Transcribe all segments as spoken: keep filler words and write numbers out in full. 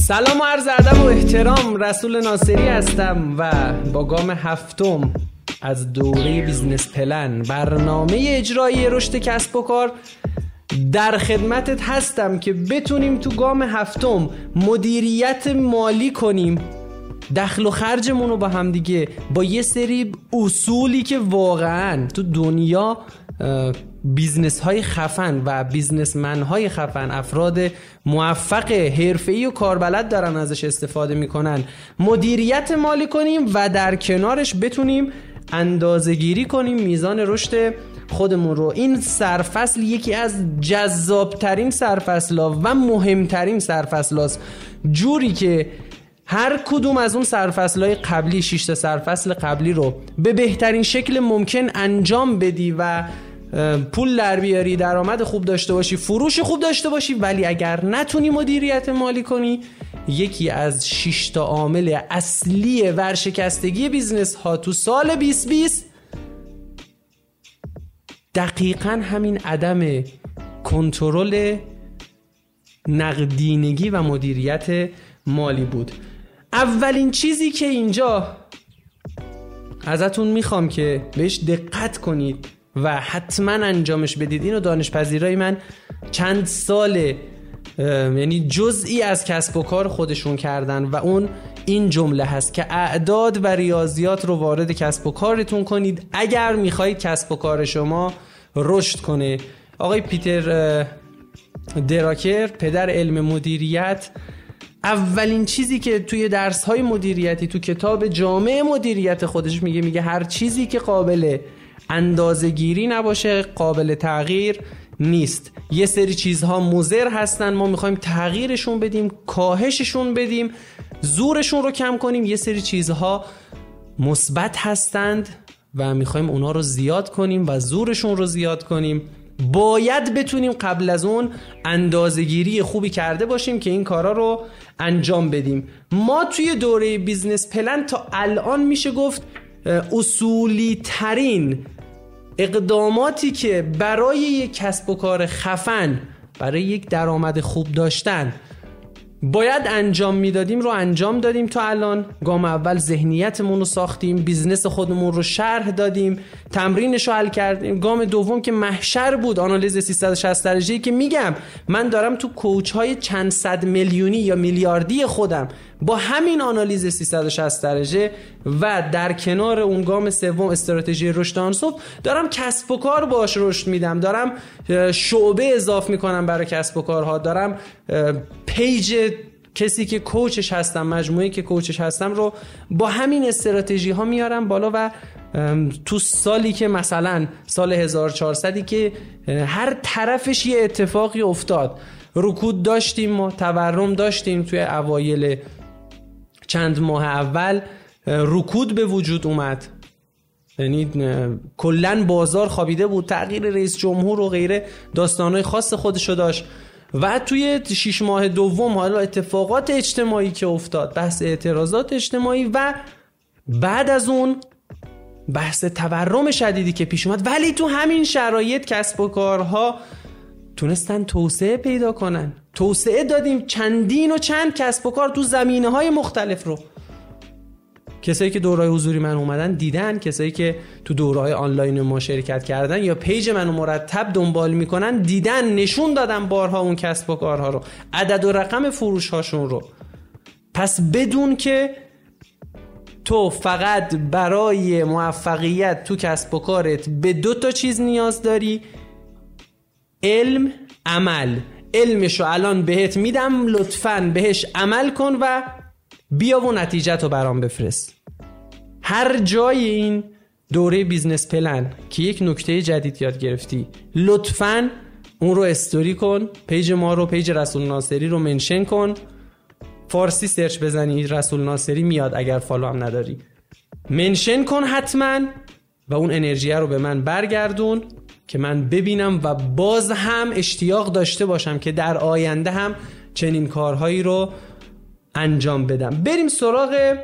سلام و عرض ادب و احترام، رسول ناصری هستم و با گام هفتم از دوره بیزنس پلن، برنامه اجرایی رشد کسب و کار، در خدمتت هستم که بتونیم تو گام هفتم مدیریت مالی کنیم، دخل و خرجمون رو با هم دیگه با یه سری اصولی که واقعا تو دنیا بیزنس های خفن و بیزنسمن های خفن، افراد موفق حرفه‌ای و کاربلد دارن ازش استفاده میکنن، مدیریت مالی کنیم و در کنارش بتونیم اندازه‌گیری کنیم میزان رشد خودمون رو. این سرفصل یکی از جذابترین سرفصل‌ها و مهمترین سرفصل‌هاست، جوری که هر کدوم از اون سرفصل‌های قبلی، شش تا سرفصل قبلی رو به بهترین شکل ممکن انجام بدی و پول در بیاری، درآمد خوب داشته باشی، فروش خوب داشته باشی، ولی اگر نتونی مدیریت مالی کنی، یکی از شش تا عامل اصلی ورشکستگی بیزنس ها تو سال بیست بیست دقیقاً همین عدم کنترل نقدینگی و مدیریت مالی بود. اولین چیزی که اینجا ازتون میخوام که بهش دقت کنید و حتما انجامش بدید، اینو دانشپذیرای من چند ساله یعنی جزئی از کسب و کار خودشون کردن و اون این جمله هست که اعداد و ریاضیات رو وارد کسب و کارتون کنید اگر میخواید کسب و کار شما رشد کنه. آقای پیتر دراکر، پدر علم مدیریت، اولین چیزی که توی درس‌های مدیریتی تو کتاب جامع مدیریت خودش میگه، میگه هر چیزی که قابل اندازه‌گیری نباشه قابل تغییر نیست. یه سری چیزها مضر هستن، ما میخوایم تغییرشون بدیم، کاهششون بدیم، زورشون رو کم کنیم. یه سری چیزها مثبت هستند و میخوایم اونا رو زیاد کنیم و زورشون رو زیاد کنیم. باید بتونیم قبل از اون اندازه‌گیری خوبی کرده باشیم که این کارا رو انجام بدیم. ما توی دوره بیزنس پلن تا الان میشه گفت اصولی ترین اقداماتی که برای یک کسب و کار خفن، برای یک درآمد خوب داشتن باید انجام میدادیم رو انجام دادیم. تا الان گام اول ذهنیتمون رو ساختیم، بیزنس خودمون رو شرح دادیم، تمرینش رو حل کردیم. گام دوم که محشر بود، آنالیز سیصد و شصت درجه‌ای که میگم من دارم تو کوچ های چند صد میلیونی یا میلیاردی خودم با همین آنالیز سیصد و شصت درجه و در کنار اون گام سوم استراتژی رشد آنصف دارم کسب و کار باش رشد میدم، دارم شعبه اضافه میکنم برای کسب و کارها، دارم پیج کسی که کوچش هستم، مجموعه که کوچش هستم رو با همین استراتژی ها میارم بالا. و تو سالی که مثلا سال هزار و چهارصدی که هر طرفش یه اتفاقی افتاد، رکود داشتیم، ما تورم داشتیم، توی اوایل چند ماه اول رکود به وجود اومد، یعنی کلن بازار خوابیده بود، تغییر رئیس جمهور و غیره داستانهای خاص خودشو داشت. و توی شش ماه دوم حالا اتفاقات اجتماعی که افتاد، بحث اعتراضات اجتماعی و بعد از اون بحث تورم شدیدی که پیش اومد، ولی تو همین شرایط کسب و کارها تونستن توسعه پیدا کنن. توسعه دادیم چندین و چند کسب و کار تو زمینه‌های مختلف رو. کسایی که دوره‌های حضوری من اومدن دیدن، کسایی که تو دوره‌های آنلاین ما شرکت کردن یا پیج منو مرتب دنبال میکنن دیدن، نشون دادن بارها اون کسب و کارها رو، عدد و رقم فروش هاشون رو. پس بدون که تو فقط برای موفقیت تو کسب و کارت به دو تا چیز نیاز داری، علم، عمل. علمشو الان بهت میدم، لطفاً بهش عمل کن و بیا و نتیجه تو برام بفرست. هر جای این دوره بیزنس پلن که یک نکته جدید یاد گرفتی، لطفاً اون رو استوری کن، پیج ما رو، پیج رسول ناصری رو منشن کن، فارسی سرچ بزنی رسول ناصری میاد، اگر فالو هم نداری منشن کن حتما و اون انرژی رو به من برگردون که من ببینم و باز هم اشتیاق داشته باشم که در آینده هم چنین کارهایی رو انجام بدم. بریم سراغ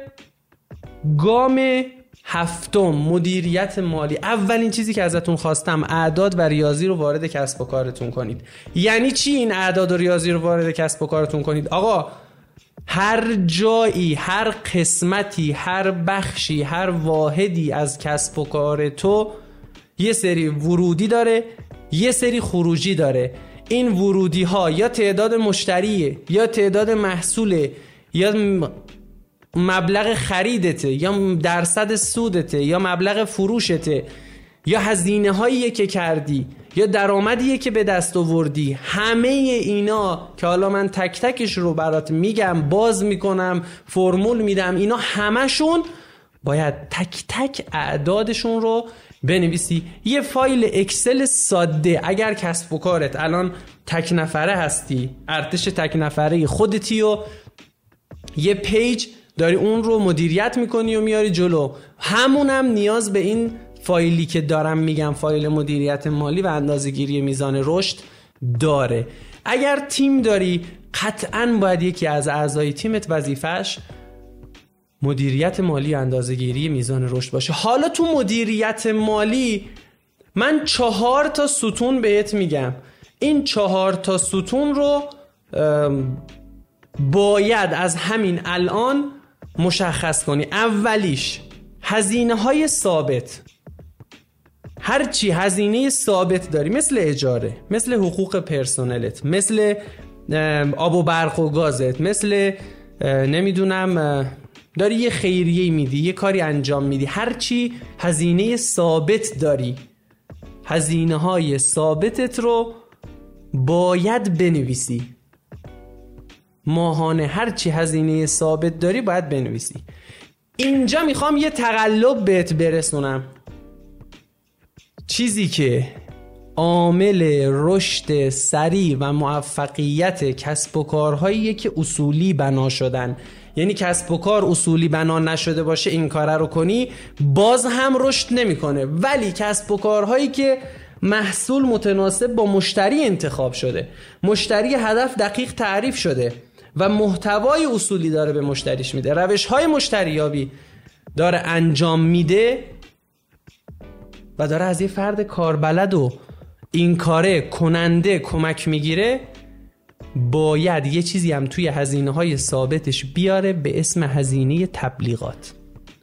گام هفتم، مدیریت مالی. اولین چیزی که ازتون خواستم اعداد و ریاضی رو وارد کسب و کارتون کنید. یعنی چی این اعداد و ریاضی رو وارد کسب و کارتون کنید؟ آقا هر جایی، هر قسمتی، هر بخشی، هر واحدی از کسب و کار تو یه سری ورودی داره، یه سری خروجی داره. این ورودی ها یا تعداد مشتریه، یا تعداد محصوله، یا مبلغ خریدته، یا درصد سودته، یا مبلغ فروشته، یا هزینه هاییه که کردی، یا درآمدیه که به دست آوردی. همه اینا که حالا من تک تکش رو برات میگم، باز میکنم، فرمول میدم، اینا همشون باید تک تک اعدادشون رو بنویسی. یه فایل اکسل ساده. اگر کسب و کارت الان تک نفره هستی، ارتش تک نفره خودتی و یه پیج داری اون رو مدیریت میکنی و میاری جلو، همونم نیاز به این فایلی که دارم میگم، فایل مدیریت مالی و اندازه‌گیری میزان رشد داره. اگر تیم داری، قطعاً باید یکی از اعضای تیمت وظیفه‌اش مدیریت مالی و اندازه‌گیری میزان رشد باشه. حالا تو مدیریت مالی من چهار تا ستون بهت میگم. این چهار تا ستون رو باید از همین الان مشخص کنی. اولیش هزینه های ثابت. هرچی هزینه ثابت داری، مثل اجاره، مثل حقوق پرسنلت، مثل آب و برق و گازت، مثل نمیدونم داری یه خیریه میدی، یه کاری انجام میدی، هرچی هزینه ثابت داری، هزینه های ثابتت رو باید بنویسی. ماهانه هرچی هزینه ثابت داری باید بنویسی. اینجا میخوام یه تقلب بهت برسونم. چیزی که عامل رشد سریع و موفقیت کسب و کارهاییه که اصولی بنا شدن. یعنی کسب و کار اصولی بنا نشده باشه، این کاره رو کنی باز هم رشد نمیکنه. ولی کسب و کارهایی که محصول متناسب با مشتری انتخاب شده، مشتری هدف دقیق تعریف شده و محتوای اصولی داره به مشتریش میده، روش‌های مشتریابی داره انجام میده و داره از یه فرد کاربلد و این کاره کننده کمک میگیره، باید یه چیزی هم توی هزینه های ثابتش بیاره به اسم هزینه تبلیغات.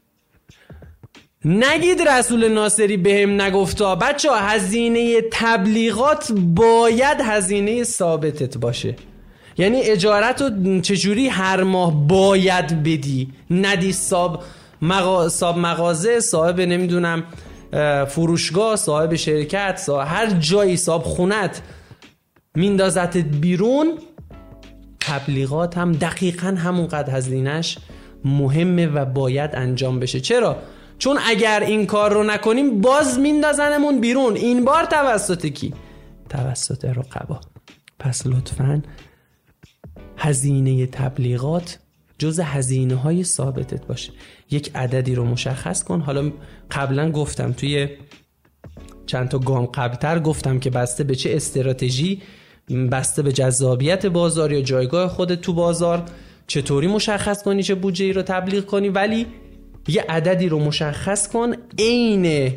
نگید رسول ناصری بهم نگفتا. بچه ها هزینه تبلیغات باید هزینه ثابتت باشه. یعنی اجارت رو چجوری هر ماه باید بدی، ندی صاحب مغا... صاحب مغازه، صاحب نمیدونم فروشگاه، صاحب شرکت، صاحب هر جایی، صاحب خونت میندازتت بیرون. تبلیغات هم دقیقاً همونقدر هزینهش مهمه و باید انجام بشه. چرا؟ چون اگر این کار رو نکنیم باز میندازنمون بیرون. این بار توسط کی؟ توسط رقبا. پس لطفاً هزینه تبلیغات جز هزینه های ثابتت باشه. یک عددی رو مشخص کن. حالا قبلا گفتم، توی چند تا گام قبلتر گفتم که بسته به چه استراتژی، بسته به جذابیت بازار یا جایگاه خودت تو بازار، چطوری مشخص کنی چه بودجه‌ای رو تبلیغ کنی. ولی یه عددی رو مشخص کن، عین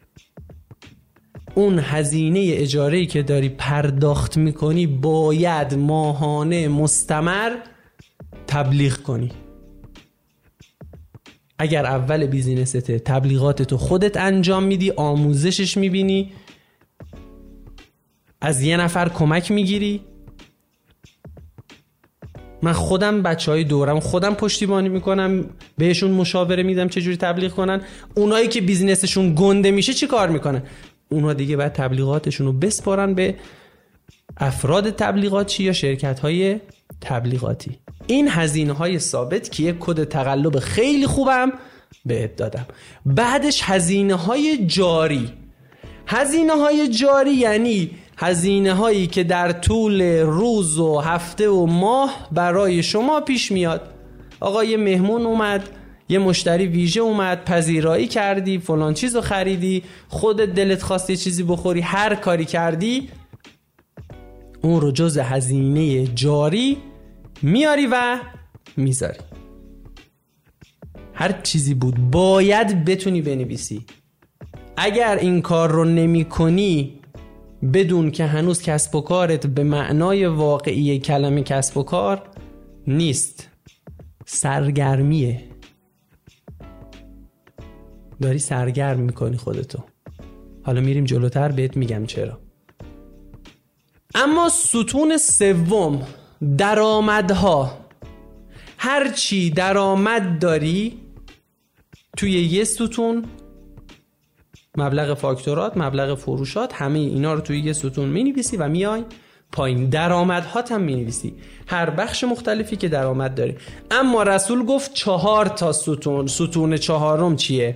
اون هزینه اجاره‌ای که داری پرداخت میکنی باید ماهانه مستمر تبلیغ کنی. اگر اول بیزینست تبلیغاتتو خودت انجام میدی، آموزشش میبینی، از یه نفر کمک میگیری. من خودم بچهای دورم خودم پشتیبانی میکنم، بهشون مشاوره میدم چجوری تبلیغ کنن. اونایی که بیزینسشون گنده میشه چی کار میکنن؟ اونا دیگه باید تبلیغاتشون رو بسپارن به افراد تبلیغاتی یا شرکت‌های تبلیغاتی. این هزینه های ثابت که یک کد تقلب خیلی خوبم بهت دادم. بعدش هزینه های جاری. هزینه های جاری یعنی هزینه هایی که در طول روز و هفته و ماه برای شما پیش میاد. آقا یه مهمون اومد، یه مشتری ویژه اومد، پذیرایی کردی، فلان چیزو خریدی، خودت دلت خواست یه چیزی بخوری، هر کاری کردی، اون رو جز هزینه جاری میاری و میذاری. هر چیزی بود باید بتونی بنویسی. اگر این کار رو نمی کنی، بدون که هنوز کسب و کارت به معنای واقعی کلمه کسب و کار نیست. سرگرمیه. داری سرگرم میکنی خودتو. حالا میریم جلوتر بهت میگم چرا. اما ستون سوم، درآمدها. هر چی درآمد داری توی یه ستون، مبلغ فاکتورات، مبلغ فروشات، همه اینا رو توی یه ستون می‌نویسی و میای پایین. درآمدهات هم می‌نویسی، هر بخش مختلفی که درآمد داری. اما رسول گفت چهار تا ستون. ستون چهارم چیه؟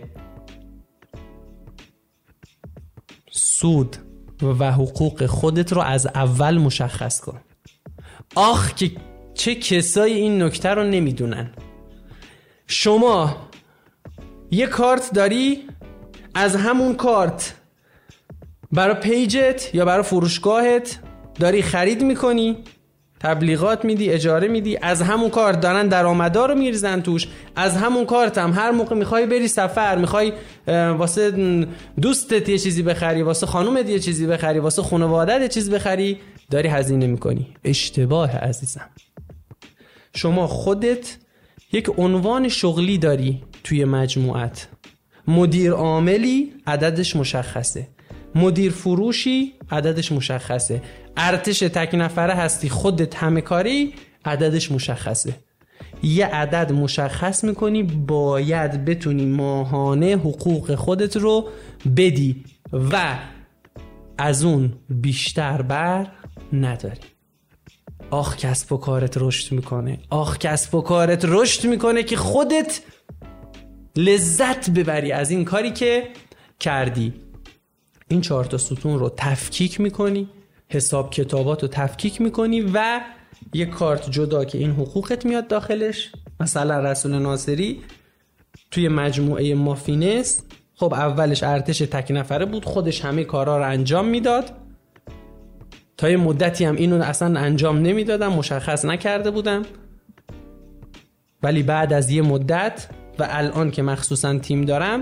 سود و حقوق خودت رو از اول مشخص کن. آخ که چه کسایی این نکته رو نمیدونن. شما یه کارت داری، از همون کارت برای پیجت یا برای فروشگاهت داری خرید میکنی، تبلیغات میدی، اجاره میدی، از همون کارت دارن درآمدا رو میریزن توش. از همون کارت هم هر موقع میخوای بری سفر، میخوای واسه دوستت یه چیزی بخری، واسه خانومت یه چیزی بخری، واسه خانواده‌ت یه چیز بخری، داری هزینه میکنی. اشتباه عزیزم. شما خودت یک عنوان شغلی داری توی مجموعت. مدیر عاملی، عددش مشخصه. مدیر فروشی، عددش مشخصه. ارتش تک نفره هستی، خودت همه کاری، عددش مشخصه. یه عدد مشخص میکنی، باید بتونی ماهانه حقوق خودت رو بدی و از اون بیشتر بر نداری. آخ کسب و کارت رشد میکنه، آخ کسب و کارت رشد میکنه که خودت لذت ببری از این کاری که کردی. این چهار تا ستون رو تفکیک میکنی، حساب کتابات رو تفکیک میکنی و یه کارت جدا که این حقوقت میاد داخلش. مثلا رسول ناصری توی مجموعه مافینس، خب اولش ارتش تک نفره بود، خودش همه کارا رو انجام میداد. تا یه مدتی هم اینو اصلا انجام نمیدادم، مشخص نکرده بودم. ولی بعد از یه مدت و الان که مخصوصا تیم دارم،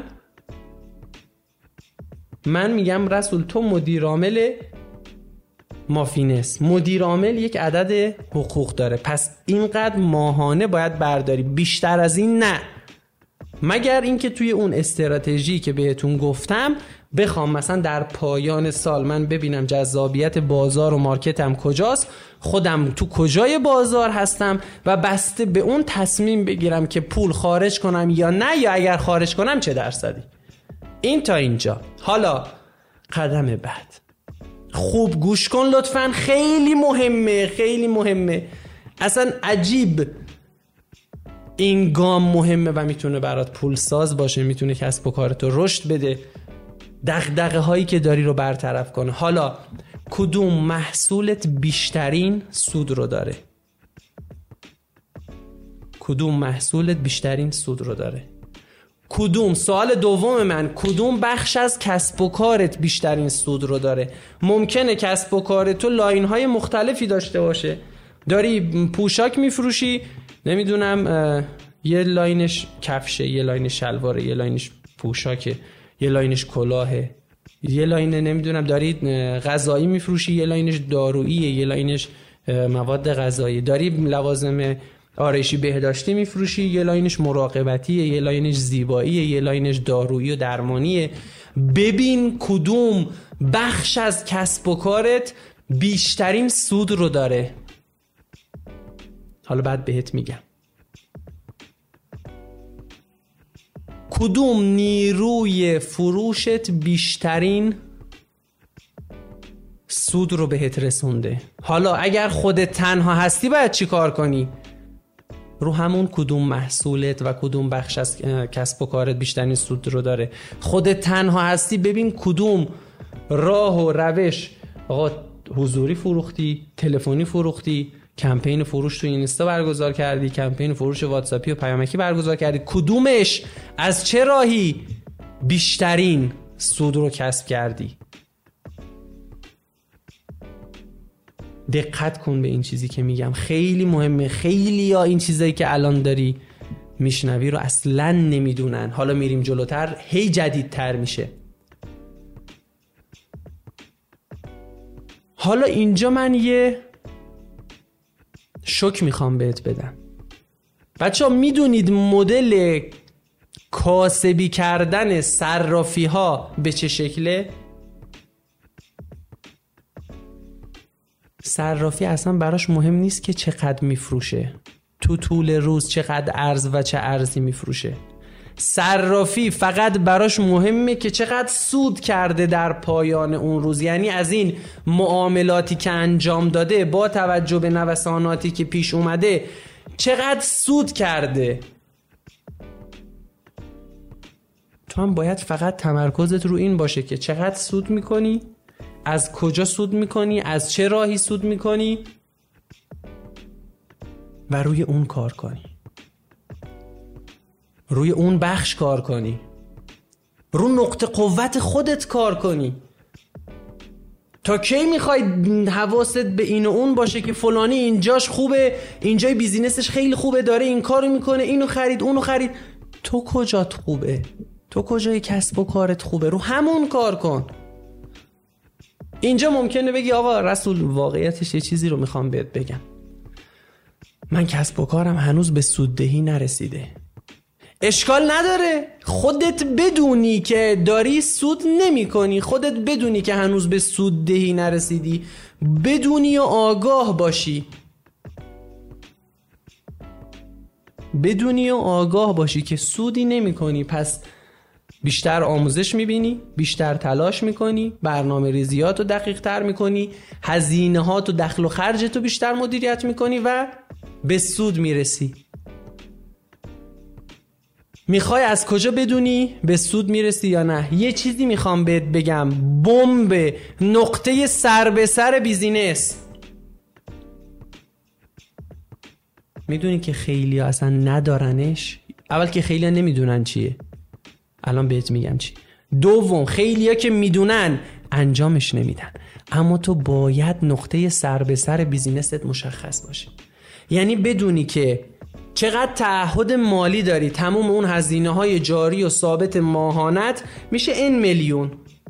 من میگم رسول تو مدیر عامل مافینس، مدیر عامل یک عدد حقوق داره، پس اینقدر ماهانه باید برداری، بیشتر از این نه. مگر اینکه توی اون استراتژی که بهتون گفتم بخوام مثلا در پایان سال من ببینم جذابیت بازار و مارکتم کجاست، خودم تو کجای بازار هستم و بسته به اون تصمیم بگیرم که پول خارج کنم یا نه، یا اگر خارج کنم چه درصدی. این تا اینجا. حالا قدم بعد، خوب گوش کن لطفاً، خیلی مهمه، خیلی مهمه. اصلا عجیب این گام مهمه و میتونه برات پول ساز باشه، میتونه کسب و کارتو رشد بده، دغدغه هایی که داری رو برطرف کنه. حالا کدوم محصولت بیشترین سود رو داره؟ کدوم محصولت بیشترین سود رو داره؟ کدوم، سوال دوم من، کدوم بخش از کسب و کارت بیشترین سود رو داره؟ ممکنه کسب و کارت تو لاین های مختلفی داشته باشه. داری پوشاک میفروشی، نمیدونم یه لاینش کفشه، یه لاینش شلواره، یه لاینش پوشاکه، یه لاینش کلاهه، یه لاین نمیدونم داری غذایی میفروشی، یه لاینش داروییه، یه لاینش مواد غذایی، داری لوازم آرایشی بهداشتی میفروشی، یه لاینش مراقبتیه، یه لاینش زیباییه، یه لاینش دارویی و درمانیه. ببین کدوم بخش از کسب و کارت بیشترین سود رو داره. حالا بعد بهت میگم کدوم نیروی فروشت بیشترین سود رو بهت رسونده. حالا اگر خودت تنها هستی باید چی کار کنی؟ رو همون کدوم محصولت و کدوم بخش از کسب و کارت بیشترین سود رو داره. خودت تنها هستی، ببین کدوم راه و روش، آقا حضوری فروختی، تلفنی فروختی، کمپین فروش تو اینستا برگزار کردی، کمپین فروش واتساپی و پیامکی برگزار کردی، کدومش از چه راهی بیشترین سود رو کسب کردی؟ دقت کن به این چیزی که میگم، خیلی مهمه. خیلی یا این چیزایی که الان داری میشنوی رو اصلا نمیدونن. حالا میریم جلوتر، هی جدیدتر میشه. حالا اینجا من یه شوک میخوام بهت بدم. بچه ها میدونید مدل کاسبی کردن صرافی ها به چه شکله؟ صرافی اصلا براش مهم نیست که چقدر میفروشه، تو طول روز چقدر ارز و چه ارزی میفروشه. صرافی فقط براش مهمه که چقدر سود کرده در پایان اون روز، یعنی از این معاملاتی که انجام داده با توجه به نوساناتی که پیش اومده چقدر سود کرده. تو هم باید فقط تمرکزت رو این باشه که چقدر سود میکنی، از کجا سود میکنی، از چه راهی سود میکنی و روی اون کار کنی، روی اون بخش کار کنی، رو نقطه قوت خودت کار کنی. تا کی میخوای حواست به این و اون باشه که فلانی اینجاش خوبه، اینجای بیزینسش خیلی خوبه، داره این کارو میکنه، اینو خرید اونو خرید. تو کجات خوبه؟ تو کجای کسب و کارت خوبه؟ رو همون کار کن. اینجا ممکنه بگی آقا رسول واقعیتش یه چیزی رو میخوام بهت بگم، من کسب و کارم هنوز به سوددهی نرسیده. اشکال نداره، خودت بدونی که داری سود نمی کنی، خودت بدونی که هنوز به سوددهی نرسیدی، بدونی و آگاه باشی، بدونی و آگاه باشی که سودی نمی کنی، پس بیشتر آموزش میبینی، بیشتر تلاش میکنی، برنامه ریزیاتو دقیق تر میکنی، هزینه هاتو دخل و خرجتو بیشتر مدیریت میکنی و به سود میرسی. میخوای از کجا بدونی به سود میرسی یا نه؟ یه چیزی میخوام بهت بگم، بمب نقطه سر به سر بیزینس. میدونی که خیلی ها اصلا ندارنش؟ اول که خیلی ها نمیدونن چیه، الان بهت میگم چی. دوم خیلی ها که میدونن انجامش نمیدن. اما تو باید نقطه سر به سر بیزینست مشخص باشه، یعنی بدونی که چقدر تعهد مالی داری، تموم اون هزینه های جاری و ثابت ماهانت میشه این میلیون،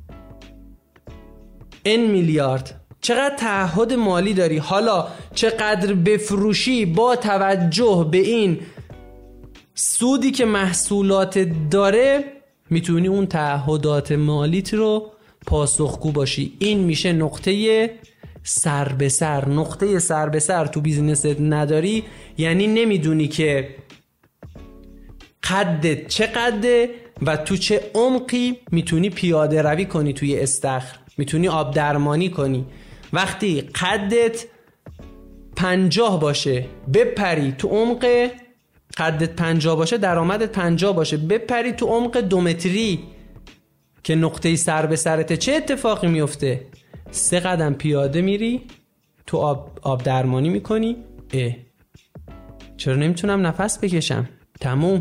این میلیارد. چقدر تعهد مالی داری، حالا چقدر بفروشی با توجه به این سودی که محصولات داره میتونی اون تعهدات مالیت رو پاسخگو باشی. این میشه نقطه سر به سر. نقطه سر به سر تو بیزینست نداری یعنی نمیدونی که قدت چقدره و تو چه عمقی میتونی پیاده روی کنی توی استخر، میتونی آب درمانی کنی. وقتی قدت پنجاه باشه بپری تو عمق، قدت پنجاه باشه درآمدت پنجاه باشه بپری تو عمق دو متری که نقطه سر به سرته، چه اتفاقی میفته؟ سه قدم پیاده میری تو آب, آب درمانی میکنی، اه چرا نمیتونم نفس بکشم؟ تموم.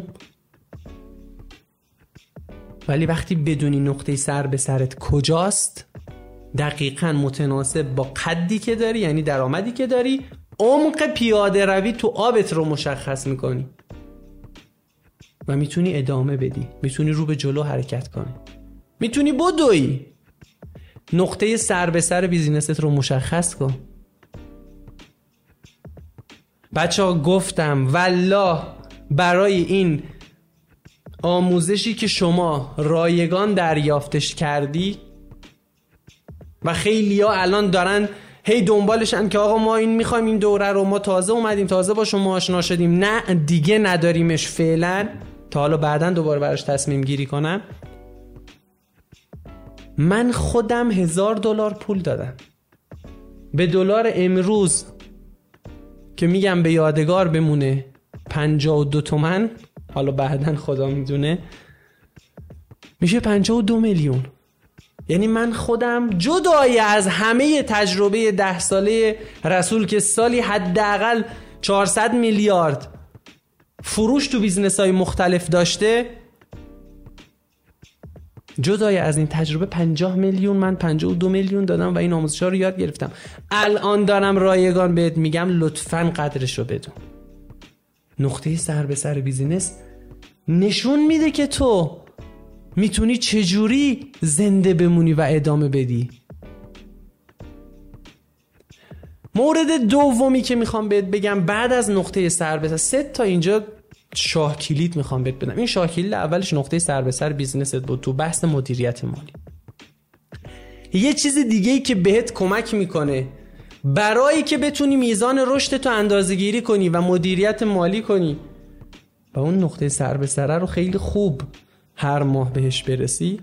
ولی وقتی بدونی نقطه سر به سرت کجاست، دقیقاً متناسب با قدی که داری، یعنی درآمدی که داری، عمق پیاده روی تو آبت رو مشخص میکنی و میتونی ادامه بدی، میتونی رو به جلو حرکت کنی، میتونی بدوی. نقطه سر به سر بیزینست رو مشخص کن. بچه ها گفتم والله برای این آموزشی که شما رایگان دریافتش کردی و خیلی ها الان دارن هی دنبالشن که آقا ما این میخوایم، این دوره رو ما تازه اومدیم، تازه با شما آشنا شدیم، نه دیگه نداریمش فعلا، تا حالا بعداً دوباره براش تصمیم گیری کنم. من خودم هزار دلار پول دادم. به دلار امروز که میگم به یادگار بمونه پنجاه و دو تومن، حالا بعداً خدا میدونه، میشه پنجاه و دو میلیون. یعنی من خودم جدای از همه تجربه ده ساله رسول که سالی حداقل چهارصد میلیارد فروش تو بیزنس‌های مختلف داشته، جدای از این تجربه پنجاه میلیون من پنجاه و دو میلیون دادم و این آموزش‌ها رو یاد گرفتم. الان دارم رایگان بهت میگم لطفاً قدرش رو بدون. نقطه سر به سر بیزینس نشون میده که تو میتونی چجوری زنده بمونی و ادامه بدی. مورد دومی که میخوام بهت بگم بعد از نقطه سر به سر، سه تا اینجا شاه کلید میخوام بهت بدم. این شاه کلید اولش نقطه سر به سر بیزنست بود تو بحث مدیریت مالی. یه چیز دیگه ای که بهت کمک میکنه برای که بتونی میزان رشد تو اندازه‌گیری کنی و مدیریت مالی کنی و اون نقطه سر به سر رو خیلی خوب هر ماه بهش برسی،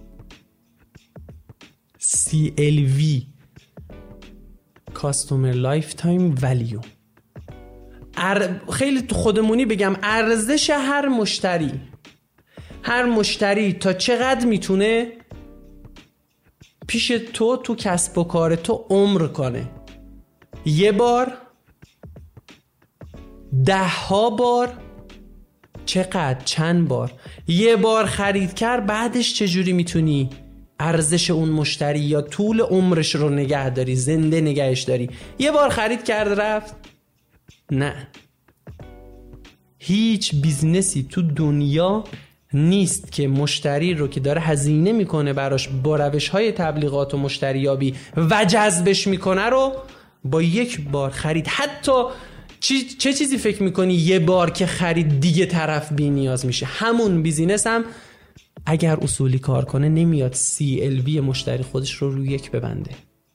سی ال وی Customer Lifetime Value. ار... خیلی تو خودمونی بگم، ارزش هر مشتری هر مشتری تا چقدر میتونه پیش تو تو کسب و کار تو عمر کنه. یه بار، ده ها بار، چقدر، چند بار. یه بار خرید کرد، بعدش چجوری میتونی ارزش اون مشتری یا طول عمرش رو نگه داری، زنده نگهش داری. یه بار خرید کرد رفت؟ نه. هیچ بیزنسی تو دنیا نیست که مشتری رو که داره هزینه میکنه براش با روش‌های تبلیغات و مشتریابی و جذبش میکنه رو با یک بار خرید، حتی چی، چه چیزی فکر میکنی یه بار که خرید دیگه طرف بی نیاز میشه؟ همون بیزینس هم اگر اصولی کار کنه نمیاد سی ال وی مشتری خودش رو روی یک ببنده.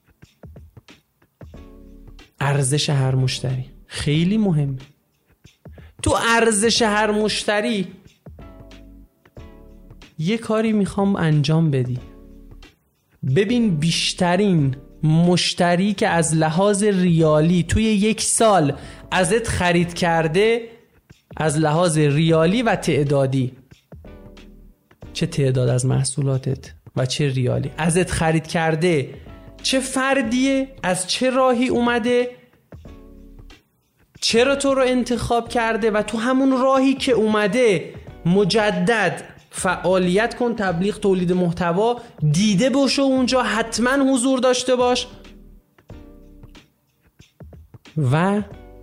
ارزش هر مشتری خیلی مهمه. تو ارزش هر مشتری یه کاری میخوام انجام بدی. ببین بیشترین مشتری که از لحاظ ریالی توی یک سال ازت خرید کرده، از لحاظ ریالی و تعدادی، چه تعداد از محصولاتت و چه ریالی ازت خرید کرده، چه فردیه، از چه راهی اومده، چرا تو رو انتخاب کرده و تو همون راهی که اومده مجدد فعالیت کن، تبلیغ، تولید محتوا، دیده باشه اونجا، حتما حضور داشته باش و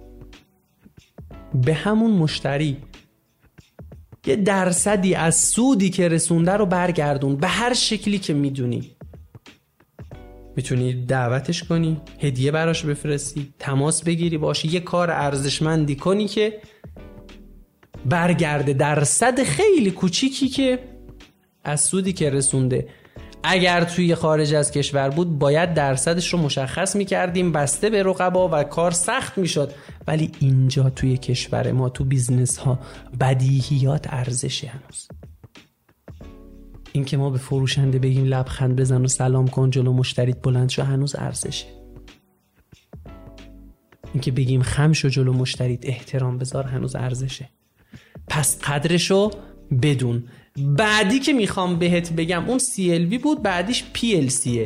به همون مشتری یه درصدی از سودی که رسونده رو برگردون به هر شکلی که میدونی. میتونی دعوتش کنی، هدیه براش بفرستی، تماس بگیری باشه، یه کار ارزشمندی کنی که برگرده درصد خیلی کوچیکی که از سودی که رسونده. اگر توی خارج از کشور بود باید درصدش رو مشخص میکردیم بسته به رقبا و کار سخت میشد، ولی اینجا توی کشور ما تو بیزنس ها بدیهیات ارزشه. هنوز این که ما به فروشنده بگیم لبخند بزن و سلام کن جلو مشتریت بلند شو هنوز ارزشه. این که بگیم خم شو جلو مشتریت احترام بذار هنوز ارزشه. پس قدرشو بدون. بعدی که میخوام بهت بگم اون سی ال وی بود، بعدیش پی ال سیه،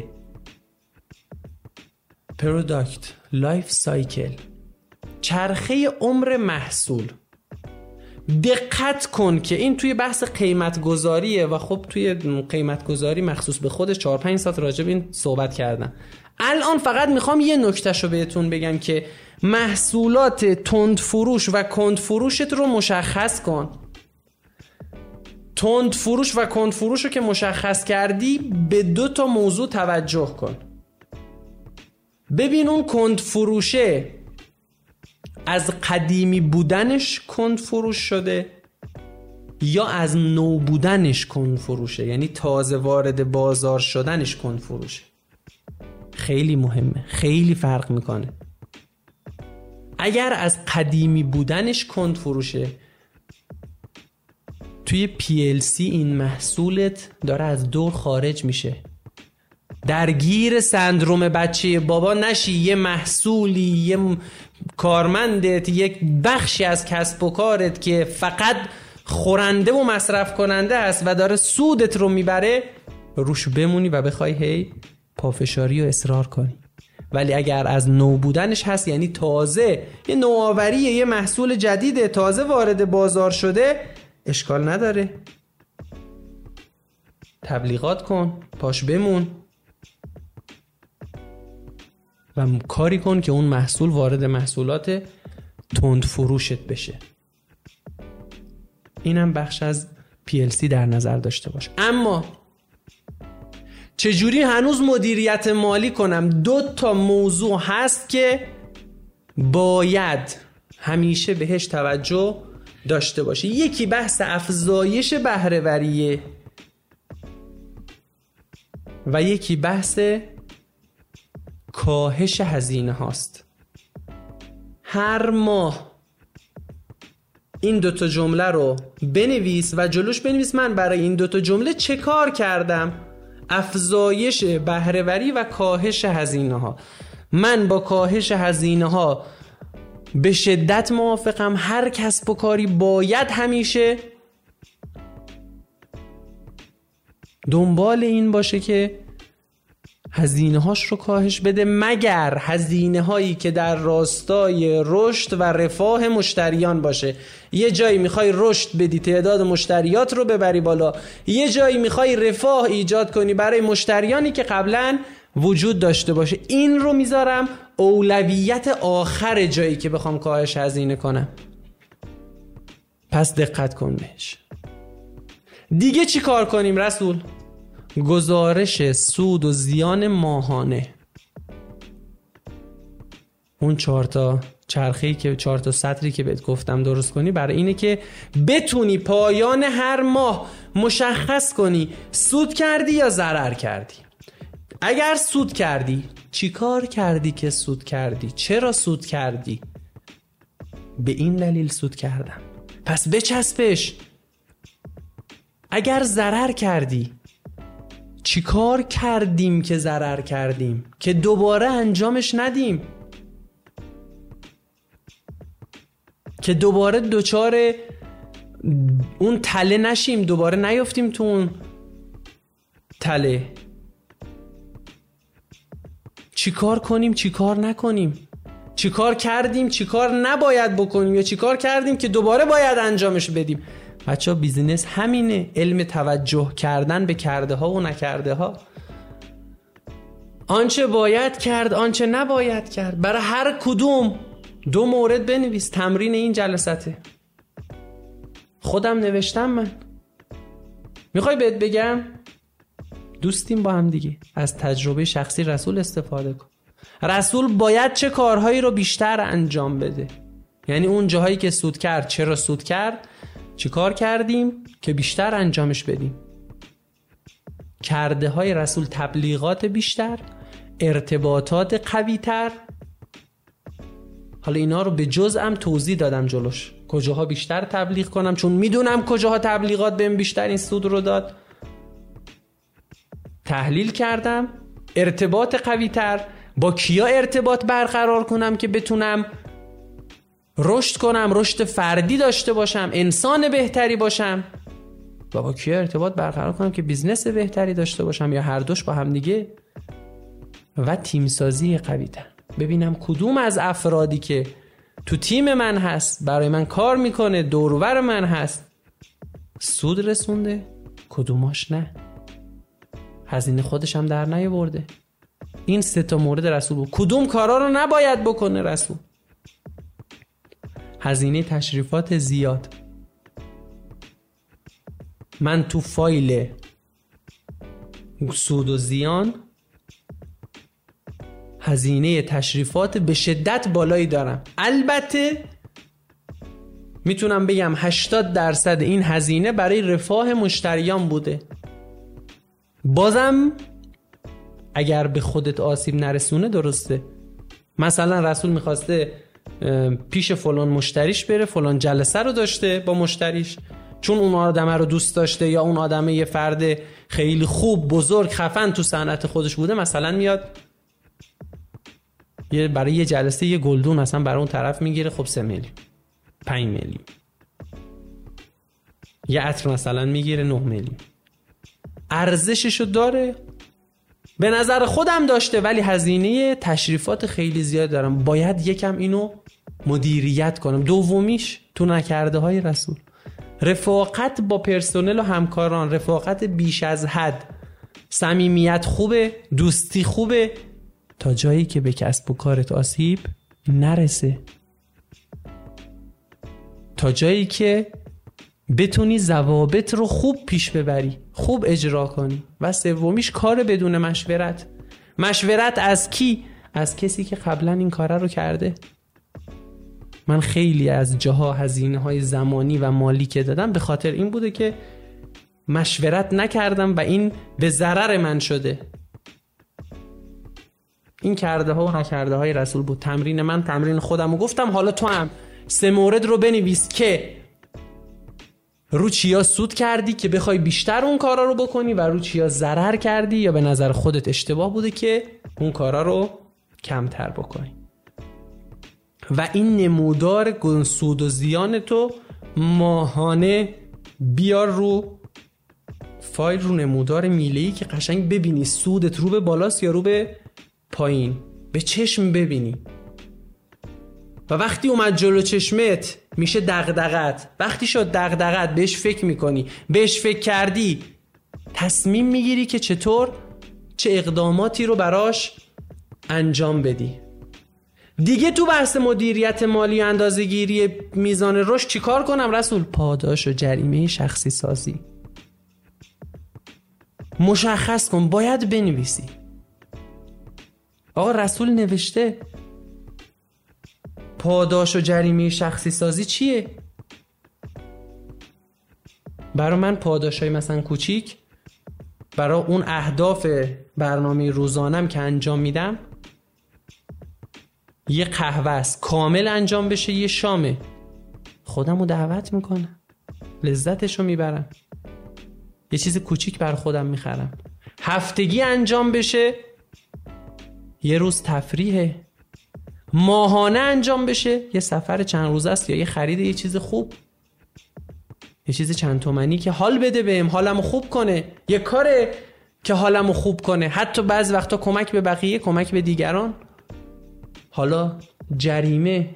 Product Life Cycle، چرخه عمر محصول. دقت کن که این توی بحث قیمت گذاریه و خب توی قیمت گذاری مخصوص به خودش چهار پنج ساعت راجع به این صحبت کردم. الان فقط میخوام یه نکتهشو بهتون بگم که محصولات تند فروش و کند فروشت رو مشخص کن. تند فروش و کند فروش رو که مشخص کردی به دو تا موضوع توجه کن. ببین اون کند فروشه از قدیمی بودنش کند فروش شده یا از نو بودنش کند فروشه، یعنی تازه وارد بازار شدنش کند فروشه. خیلی مهمه، خیلی فرق میکنه. اگر از قدیمی بودنش کند فروشه، توی پی ال سی این محصولت داره از دور خارج میشه. درگیر سندروم بچه بابا نشی، یه محصولی، یه کارمندت، یک بخشی از کسب و کارت که فقط خورنده و مصرف کننده است و داره سودت رو میبره روش بمونی و بخوای هی پافشاری و اصرار کنی. ولی اگر از نو بودنش هست، یعنی تازه یه نوآوریه، یه محصول جدیده، تازه وارد بازار شده، اشکال نداره، تبلیغات کن، پاش بمون و کاری کن که اون محصول وارد محصولات تند فروشت بشه. اینم بخش از پی ال سی در نظر داشته باش. اما چجوری هنوز مدیریت مالی کنم؟ دو تا موضوع هست که باید همیشه بهش توجه داشته باشی. یکی بحث افزایش بهره‌وریه و یکی بحث کاهش هزینه هاست. هر ماه این دوتا جمله رو بنویس و جلوش بنویس من برای این دوتا جمله چه کار کردم. افزایش بهره‌وری و کاهش هزینه ها. من با کاهش هزینه ها به شدت موافقم. هر کسب و کاری باید همیشه دنبال این باشه که هزینه هاش رو کاهش بده، مگر هزینه هایی که در راستای رشد و رفاه مشتریان باشه. یه جایی میخوای رشد بدی، تعداد مشتریات رو ببری بالا، یه جایی میخوای رفاه ایجاد کنی برای مشتریانی که قبلا وجود داشته باشه. این رو میذارم اولویت آخر جایی که بخوام کاهش هزینه کنم. پس دقت کن بهش. دیگه چی کار کنیم رسول؟ گزارش سود و زیان ماهانه. اون چهار تا چرخه‌ای که چهار تا سطری که بهت گفتم درست کنی برای اینه که بتونی پایان هر ماه مشخص کنی سود کردی یا ضرر کردی. اگر سود کردی چی کار کردی که سود کردی؟ چرا سود کردی؟ به این دلیل سود کردم، پس بچسبش. اگر ضرر کردی چی کار کردیم که ضرر کردیم که دوباره انجامش ندیم، که دوباره دوچار اون تله نشیم، دوباره نیفتیم تو اون تله. چی کار کنیم چی کار نکنیم، چی کار کردیم چی کار نباید بکنیم، یا چی کار کردیم که دوباره باید انجامش بدیم. بچه ها بیزینس همینه، علم توجه کردن به کرده ها و نکرده ها. آنچه باید کرد آنچه نباید کرد. برای هر کدوم دو مورد بنویس. تمرین این جلسته خودم نوشتم. من میخوای بهت بگم دوستیم با هم دیگه، از تجربه شخصی رسول استفاده کن. رسول باید چه کارهایی رو بیشتر انجام بده، یعنی اون جاهایی که سود کرد چرا سود کرد، چی کار کردیم که بیشتر انجامش بدیم. کرده های رسول تبلیغات بیشتر، ارتباطات قوی تر. حالا اینا رو به جزءم توضیح دادم جلوش، کجاها بیشتر تبلیغ کنم، چون میدونم کجاها تبلیغات بهم بیشتر این سود رو داد. تحلیل کردم. ارتباط قوی تر، با کیا ارتباط برقرار کنم که بتونم رشد کنم، رشد فردی داشته باشم، انسان بهتری باشم، و با کیا ارتباط برقرار کنم که بیزنس بهتری داشته باشم، یا هر دوش با هم دیگه. و تیم سازی قوی تر، ببینم کدوم از افرادی که تو تیم من هست، برای من کار میکنه، دور و بر من هست، سود رسونده، کدوماش نه، هزینه خودش هم در نیاورده. این سه تا مورد رسول بود. کدوم کارا رو نباید بکنه رسول؟ هزینه تشریفات زیاد. من تو فایل سود و زیان هزینه تشریفات به شدت بالایی دارم. البته میتونم بگم هشتاد درصد این هزینه برای رفاه مشتریان بوده. بازم اگر به خودت آسیب نرسونه درسته. مثلا رسول میخواسته پیش فلان مشتریش بره، فلان جلسه رو داشته با مشتریش، چون اون آدمه رو دوست داشته، یا اون آدمه یه فرد خیلی خوب، بزرگ، خفن تو صنعت خودش بوده، مثلا میاد یه برای یه جلسه یه گلدون مثلا برای اون طرف میگیره، خب سه میلیون، پنج میلیون. یه عطر مثلا میگیره نه میلیون. ارزششو داره، به نظر خودم داشته، ولی هزینه تشریفات خیلی زیاد دارم، باید یکم اینو مدیریت کنم. دومیش تو نکرده های رسول، رفاقت با پرسنل و همکاران، رفاقت بیش از حد، صمیمیت خوبه، دوستی خوبه، تا جایی که به کسب و کارت آسیب نرسه، تا جایی که بتونی ضوابط رو خوب پیش ببری، خوب اجرا کنی. و سومیش کار بدون مشورت. مشورت از کی؟ از کسی که قبلا این کار رو کرده. من خیلی از جاها هزینه های زمانی و مالی که دادم به خاطر این بوده که مشورت نکردم و این به ضرر من شده. این کرده ها و نکرده های رسول بود. تمرین من تمرین خودم و گفتم حالا تو هم سه مورد رو بنویس که رو چیا سود کردی که بخوای بیشتر اون کارا رو بکنی و رو چیا ضرر کردی یا به نظر خودت اشتباه بوده که اون کارا رو کمتر بکنی. و این نمودار سود و زیان تو ماهانه بیار رو فایل، رو نمودار میله‌ای که قشنگ ببینی سودت رو به بالاست یا رو به پایین، به چشم ببینی. و وقتی اومد جلو چشمت میشه دغدغت. وقتی شد دغدغت بهش فکر میکنی، بهش فکر کردی، تصمیم میگیری که چطور چه اقداماتی رو براش انجام بدی. دیگه تو بحث مدیریت مالی و اندازه‌گیری میزان رشد چیکار کنم رسول؟ پاداش و جریمه شخصی سازی مشخص کن. باید بنویسی. آقا رسول نوشته پاداش و جریمه شخصی سازی چیه؟ برای من پاداشای مثلا کوچیک برای اون اهداف برنامه روزانم که انجام میدم، یه قهوه است کامل انجام بشه، یه شامه خودم رو دعوت میکنم، لذتشو میبرم، یه چیز کوچیک بر خودم میخرم. هفتگی انجام بشه، یه روز تفریحه. ماهانه انجام بشه، یه سفر چند روزه است یا یه خرید یه چیز خوب، یه چیز چند تومانی که حال بده بهم، حالمو خوب کنه، یه کاره که حالمو خوب کنه. حتی بعض وقتا کمک به بقیه، کمک به دیگران. حالا جریمه،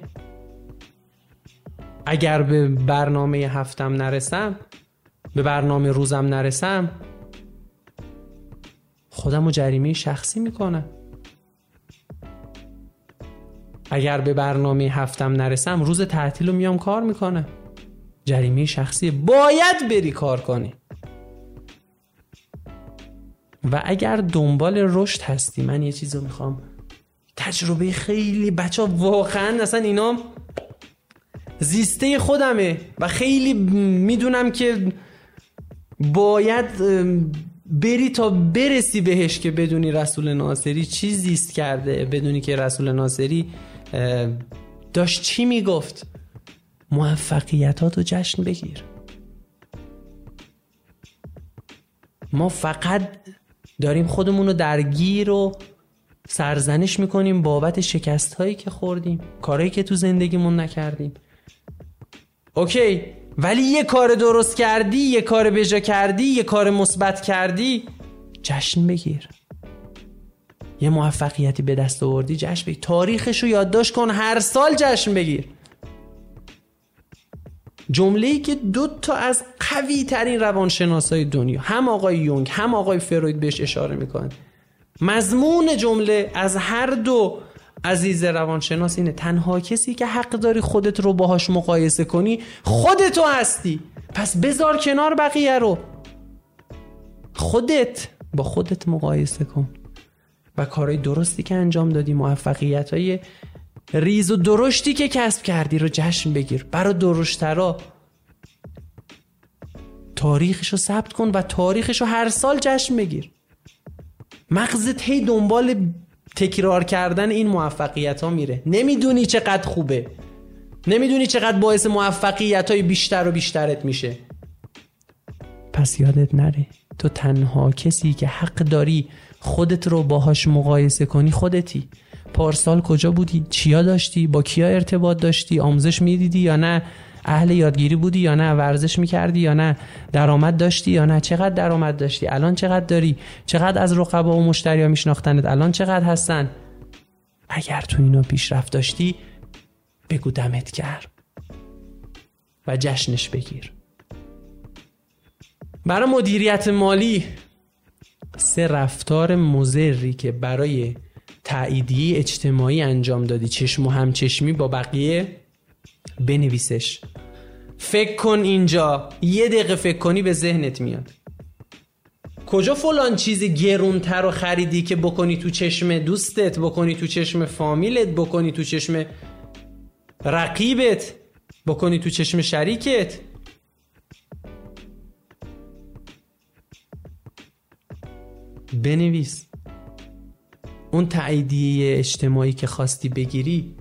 اگر به برنامه هفتم نرسم، به برنامه روزم نرسم، خودمو جریمه شخصی میکنم. اگر به برنامه هفتم نرسم، روز تعطیل رو میام کار میکنم. جریمه شخصی. باید بری کار کنی. و اگر دنبال رشد هستی، من یه چیز رو میخوام، تجربه خیلی بچه ها واقعا اصلا اینا زیسته خودمه و خیلی میدونم که باید بری تا برسی بهش که بدونی رسول ناصری چی زیست کرده، بدونی که رسول ناصری داشت چی میگفت. موفقیتاتو جشن بگیر. ما فقط داریم خودمونو درگیر و سرزنش میکنیم بابت شکست هایی که خوردیم، کارهایی که تو زندگیمون نکردیم. اوکی، ولی یه کار درست کردی، یه کار بجا کردی، یه کار مثبت کردی، جشن بگیر. یه موفقیتی به دست آوردی، جشن بگیر. تاریخشو یادداشت کن، هر سال جشن بگیر. جمله‌ای که دو تا از قوی ترین روانشناسای دنیا، هم آقای یونگ هم آقای فروید بهش اشاره میکنن. مضمون جمله از هر دو عزیز روانشناس اینه: تنها کسی که حق داری خودت رو باهاش مقایسه کنی خودتو هستی. پس بذار کنار بقیه رو، خودت با خودت مقایسه کن و کارهای درستی که انجام دادی، موفقیت‌های ریز و درشتی که کسب کردی رو جشن بگیر. برای درشترا تاریخشو ثبت کن و تاریخشو هر سال جشن بگیر. مغزت هی دنبال تکرار کردن این موفقیت ها میره. نمیدونی چقدر خوبه، نمیدونی چقدر باعث موفقیت های بیشتر و بیشترت میشه. پس یادت نره تو تنها کسی که حق داری خودت رو باهاش مقایسه کنی خودتی. پارسال کجا بودی؟ چیا داشتی؟ با کیا ارتباط داشتی؟ آموزش میدیدی یا نه؟ اهل یادگیری بودی یا نه؟ ورزش میکردی یا نه؟ درآمد داشتی یا نه؟ چقدر درآمد داشتی؟ الان چقدر داری؟ چقدر از رقبا و مشتریا میشناختنت؟ الان چقدر هستن؟ اگر تو اینا پیشرفت داشتی بگو دمت گرم و جشنش بگیر. برای مدیریت مالی سه رفتار مضری که برای تأییدیه اجتماعی انجام دادی، چشم و همچشمی با بقیه، بنویسش. فکر کن اینجا، یه دقیقه فکر کنی به ذهنت میاد کجا فلان چیز گرونتر رو خریدی که بکنی تو چشم دوستت، بکنی تو چشم فامیلت، بکنی تو چشم رقیبت، بکنی تو چشم شریکت. بنویس. اون تاییدیه اجتماعی که خواستی بگیری،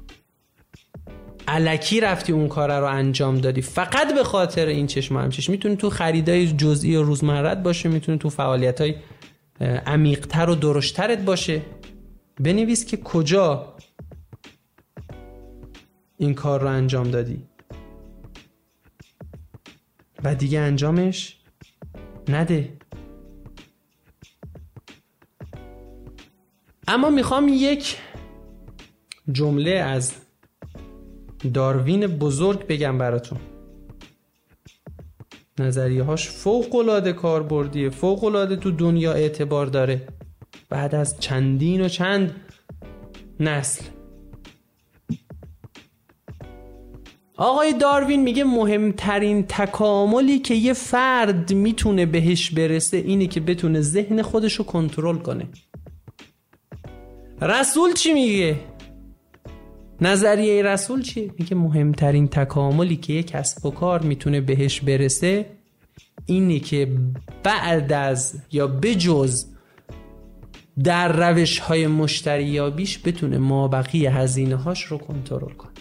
الکی رفتی اون کار رو انجام دادی فقط به خاطر این چشم و همچشم. میتونه تو خریدای جزئی و روزمرت باشه، میتونه تو فعالیت‌های عمیق‌تر و درشترت باشه. بنویس که کجا این کار رو انجام دادی و دیگه انجامش نده. اما میخوام یک جمله از داروین بزرگ بگم براتون. نظریه هاش فوق‌العاده کاربردیه، فوق‌العاده تو دنیا اعتبار داره. بعد از چندین و چند نسل آقای داروین میگه مهمترین تکاملی که یه فرد میتونه بهش برسه اینه که بتونه ذهن خودشو کنترل کنه. رسول چی میگه؟ نظریه رسول چیه؟ میگه مهمترین تکاملی که یک کسب و کار میتونه بهش برسه اینه که بعد از یا بجز در روش های مشتریابیش بتونه مابقی هزینه هاش رو کنترل کنه.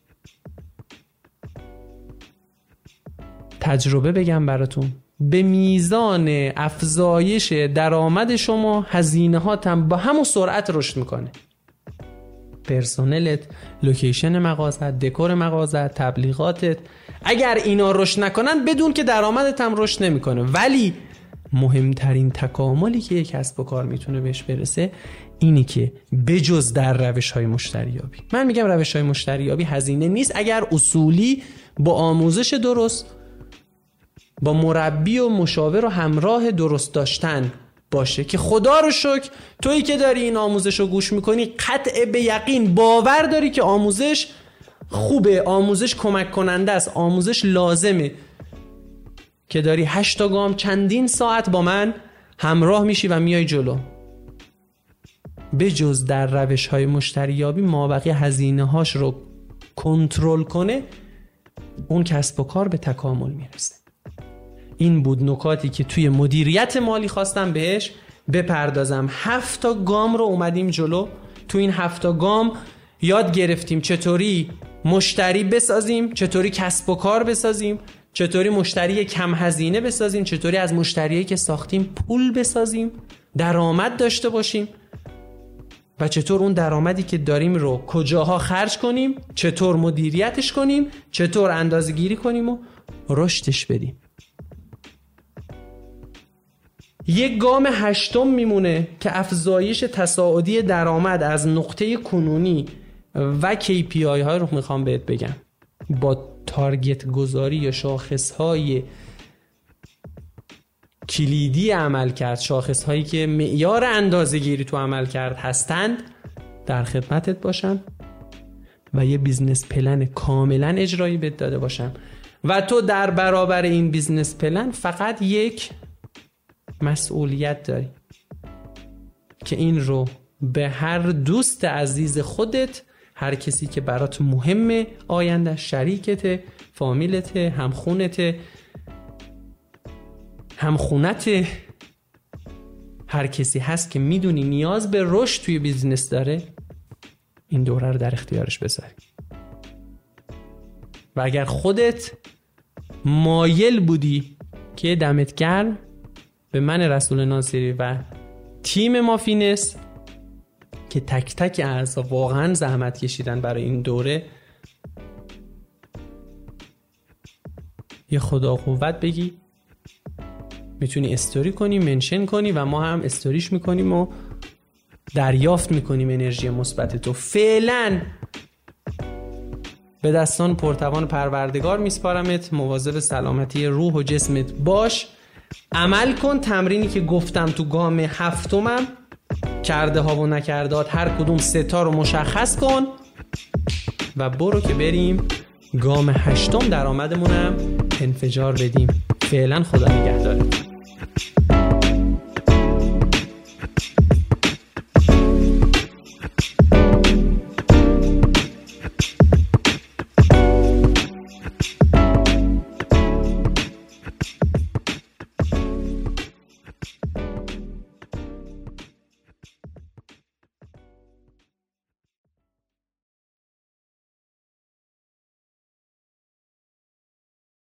تجربه بگم براتون، به میزان افزایش درآمد شما هزینه هات هم با همون سرعت رشد میکنه. پرسنلت، لوکیشن مغازت، دکور مغازت، تبلیغاتت، اگر اینا رشد نکنن بدون که درآمدت هم رشد نمیکنه. ولی مهمترین تکاملی که یک کسب و کار میتونه بهش برسه اینی که بجز در روش‌های مشتریابی، من میگم روش‌های مشتریابی هزینه نیست اگر اصولی با آموزش درست، با مربی و مشاور و همراه درست داشتن باشه. که خدا رو شکر تویی که داری این آموزش رو گوش میکنی قطع به یقین باور داری که آموزش خوبه، آموزش کمک کننده است، آموزش لازمه، که داری هشتا گام چندین ساعت با من همراه میشی و میای جلو. به جز در روش های مشتریابی مابقی هزینه هاش رو کنترل کنه، اون کسب و کار به تکامل میرسه. این بود نکاتی که توی مدیریت مالی خواستم بهش بپردازم. هفتا گام رو اومدیم جلو. تو این هفتا گام یاد گرفتیم چطوری مشتری بسازیم، چطوری کسب و کار بسازیم، چطوری مشتری کم هزینه بسازیم، چطوری از مشتریایی که ساختیم پول بسازیم، درآمد داشته باشیم و چطور اون درآمدی که داریم رو کجاها خرج کنیم، چطور مدیریتش کنیم، چطور اندازه‌گیری کنیم و رشدش بدیم. یک گام هشتم میمونه که افزایش تصاعدی درآمد از نقطه کنونی و کی پی آی های رو میخوام بهت بگم. با تارگت گذاری یا شاخص های کلیدی عمل کرد، شاخص هایی که معیار اندازه گیری تو عمل کرد هستند، در خدمتت باشم و یه بیزنس پلن کاملا اجرایی بهت داده باشم و تو در برابر این بیزنس پلن فقط یک مسئولیت داری که این رو به هر دوست عزیز خودت، هر کسی که برات مهمه، آینده شریکت، فامیلت، همخونت، همخونت، هر کسی هست که میدونی نیاز به رشد توی بیزنس داره، این دوره رو در اختیارش بذاری. و اگر خودت مایل بودی که دمت گرم، به من رسول ناصری و تیم مافینس که تک تک اعضا واقعا زحمت کشیدن برای این دوره، یه خدا قوت بگی، میتونی استوری کنی، منشن کنی و ما هم استوریش میکنیم و دریافت میکنیم انرژی مثبت تو. فعلا به دستان پرتوان پروردگار میسپارمت. مواظب سلامتی روح و جسمت باش. عمل کن تمرینی که گفتم تو گام هفتمم، کرده ها و نکردات هر کدوم سه تا رو مشخص کن و برو که بریم گام هشتم درآمدمونم انفجار بدیم. فعلا خدا نگهدارت.